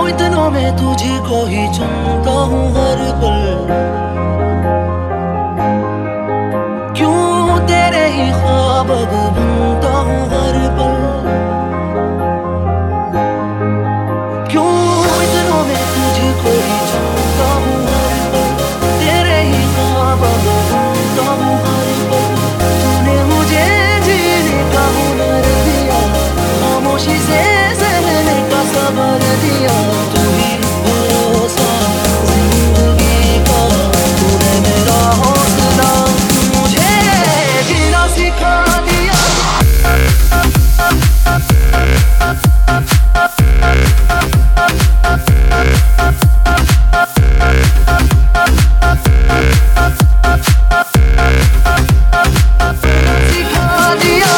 इतनों में तुझे को ही चुनता हूँ हर पल, क्यों तेरे ही ख्वाब अब बुनता हूँ हर पल, क्यों इतनों में तुझे को ही चुनता हूँ हर पल, तेरे ही ख्वाब अब बुनता हूँ हर पल। तूने मुझे जीने का हुनर दिया, खामोशी से सहने का सबर दिया। तू ही भरोसा जिंदगी का, तूने मेरा हौसला मुझे जीना सिखा दिया। सिखा दिया।